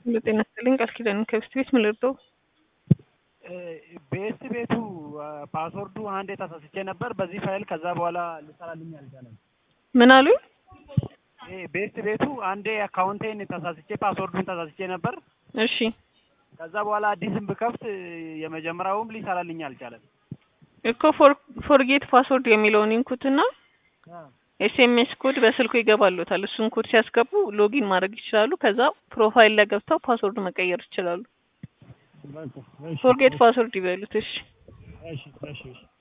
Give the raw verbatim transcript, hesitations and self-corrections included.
ለጤና ይስጥልኝ ቃል ኪዳን ከብስት ቤት ምን ልርዳው? ቤስት ቤቱ ፓስወርዱ አንዴ ተሳስቼ ነበር በዚህ ፋይል ከዛ በኋላ ልሰራልኝ አልቻለም። ምን አሉኝ? ይሄ ቤስት ቤቱ አንዴ አካውንቴን ተሳስቼ ፓስወርዱን ተሳስቼ ነበር። እሺ ከዛ በኋላ አዲስም ብከፍት የመጀመሪያውም ሊሰራልኝ አልቻለም። እኮ ፎርጌት ፓስወርድ የሚለውን ኢንኩትና ኤስኤምኤስ ኮድ በስልኩ ይገባሉታል። እሱን ኮድ ሲያስገቡ ሎጊን ማድረግ ይችላሉ። ከዛ ፕሮፋይል ላይ ገብተው ፓስወርድ መቀየር ይችላሉ። ፎርጌት ፓስወርድ ይበሉት። እሺ እሺ እሺ